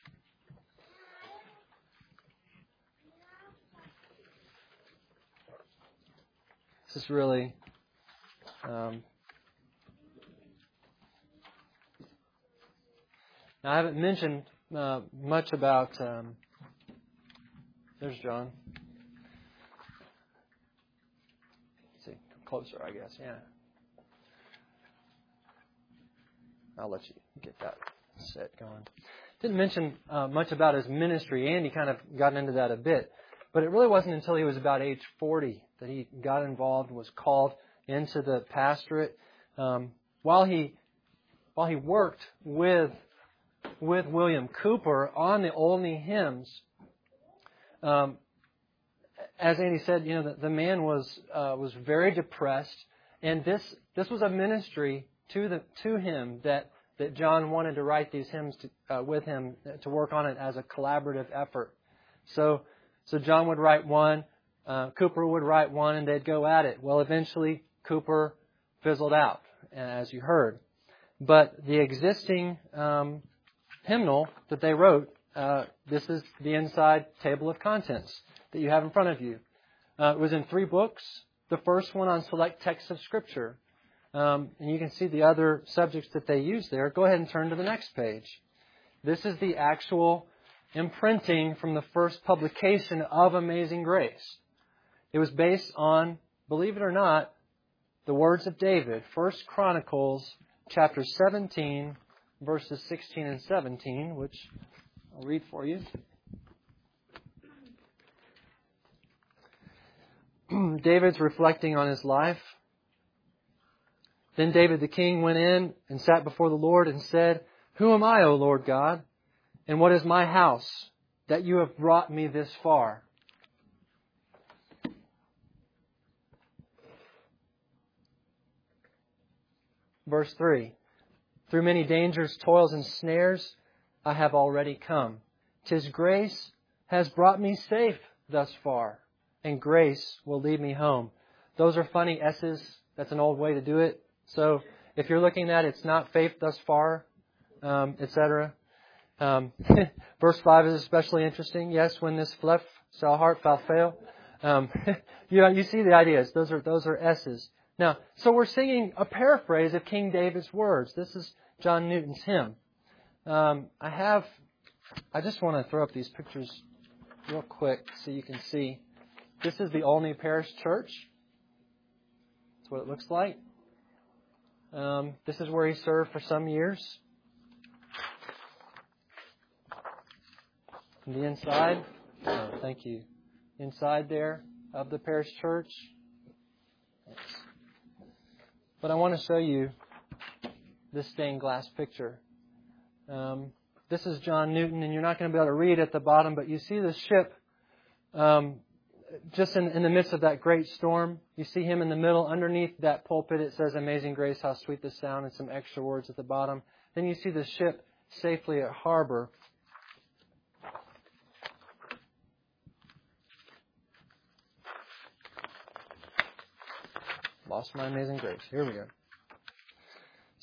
This is really um, now I haven't mentioned uh, much about um, there's John. Let's see, closer, I guess. Yeah, I'll let you get that set going. Didn't mention uh, much about his ministry. Andy kind of got into that a bit, but it really wasn't until he was about age forty that he got involved, was called into the pastorate. Um, while he while he worked with with William Cooper on the Only Hymns, um, as Andy said, you know, the, the man was uh, was very depressed, and this this was a ministry to the to him that that John wanted to write these hymns to, uh, with him to work on it as a collaborative effort. So so John would write one. Uh, Cooper would write one, and they'd go at it. Well, eventually, Cooper fizzled out, as you heard. But the existing um, hymnal that they wrote, uh, this is the inside table of contents that you have in front of you. Uh, it was in three books. The first one on select texts of Scripture. Um, and you can see the other subjects that they use there. Go ahead and turn to the next page. This is the actual imprinting from the first publication of Amazing Grace. It was based on, believe it or not, the words of David. First Chronicles chapter seventeen, verses sixteen and seventeen, which I'll read for you. David's reflecting on his life. Then David the king went in and sat before the Lord and said, "Who am I, O Lord God? And what is my house that you have brought me this far?" Verse three, "Through many dangers, toils, and snares, I have already come. 'Tis grace has brought me safe thus far, and grace will lead me home." Those are funny S's. That's an old way to do it. So if you're looking at it, it's not faith thus far, um, et cetera. Um, verse five is especially interesting. "Yes, when this flesh shall heart shall fail." Um, you know, you see the ideas. Those are those are S's. Now, so we're singing a paraphrase of King David's words. This is John Newton's hymn. Um, I have, I just want to throw up these pictures real quick so you can see. This is the Olney Parish Church. That's what it looks like. Um, this is where he served for some years. And the inside, oh, thank you. Inside there of the parish church. Thanks. But I want to show you this stained glass picture. Um, this is John Newton, and you're not going to be able to read at the bottom, but you see the ship um, just in, in the midst of that great storm. You see him in the middle. Underneath that pulpit, it says, "Amazing Grace, how sweet the sound," and some extra words at the bottom. Then you see the ship safely at harbor. Lost my Amazing Grace. Here we go.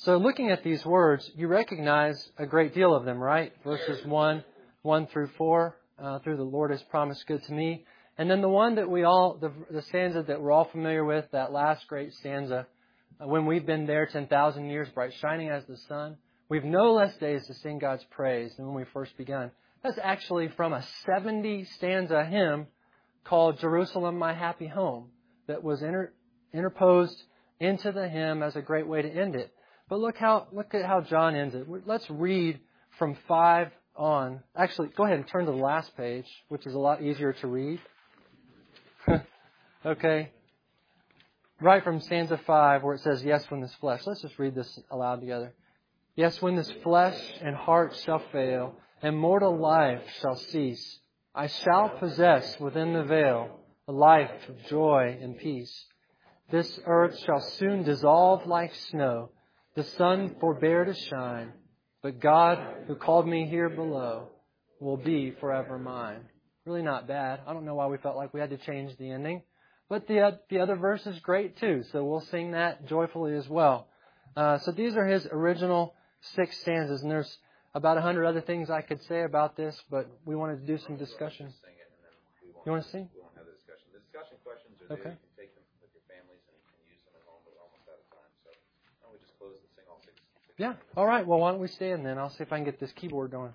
So looking at these words, you recognize a great deal of them, right? Verses one, one through four, uh, through the Lord has promised good to me. And then the one that we all, the, the stanza that we're all familiar with, that last great stanza, uh, when we've been there ten thousand years, bright shining as the sun, we've no less days to sing God's praise than when we first began. That's actually from a seventy stanza hymn called Jerusalem, My Happy Home, that was inter, interposed into the hymn as a great way to end it. But look how look at how John ends it. Let's read from five on. Actually, go ahead and turn to the last page, which is a lot easier to read. Okay. Right from stanza five, where it says, yes, when this flesh. Let's just read this aloud together. Yes, when this flesh and heart shall fail, and mortal life shall cease, I shall possess within the veil a life of joy and peace. This earth shall soon dissolve like snow, the sun forbear to shine, but God, who called me here below, will be forever mine. Really not bad. I don't know why we felt like we had to change the ending. But the uh, the other verse is great too, so we'll sing that joyfully as well. Uh, so these are his original six stanzas, and there's about a hundred other things I could say about this, but we wanted to do some discussion. You want to sing? We won't have the discussion. The discussion questions are Okay. there. You can take them with your families and, and use them at home, but we're almost out of time. So why don't we just close and sing all six? six Yeah. All right. Well, why don't we stand then? I'll see if I can get this keyboard going.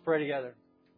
pray together.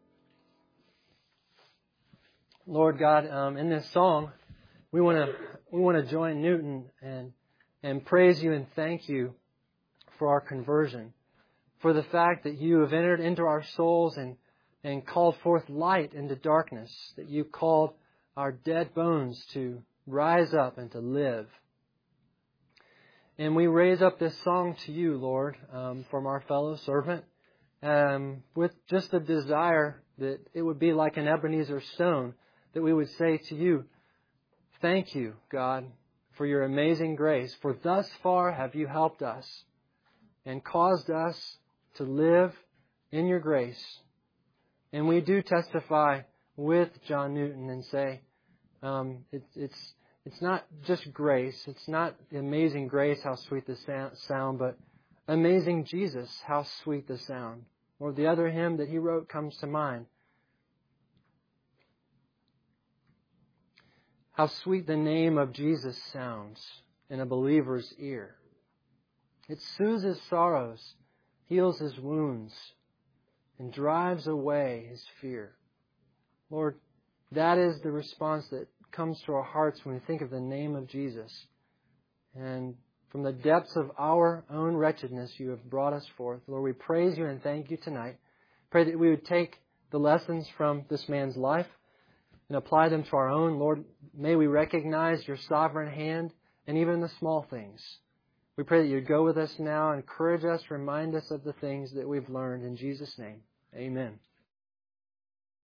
Lord God, um, in this song, we want to we want to join Newton and and praise you and thank you for our conversion, for the fact that you have entered into our souls and and called forth light into darkness, that you called our dead bones to rise up and to live. And we raise up this song to you, Lord, um, from our fellow servant, um, with just the desire that it would be like an Ebenezer stone, that we would say to you, thank you, God, for your amazing grace, for thus far have you helped us and caused us to live in your grace. And we do testify with John Newton and say, um, it, it's It's not just grace. It's not amazing grace, how sweet the sound, but amazing Jesus, how sweet the sound. Or the other hymn that he wrote comes to mind. How sweet the name of Jesus sounds in a believer's ear. It soothes his sorrows, heals his wounds, and drives away his fear. Lord, that is the response that comes to our hearts when we think of the name of Jesus. And from the depths of our own wretchedness, you have brought us forth. Lord, we praise you and thank you tonight. Pray that we would take the lessons from this man's life and apply them to our own. Lord, may we recognize your sovereign hand and even the small things. We pray that you'd go with us now, encourage us, remind us of the things that we've learned. In Jesus' name, amen.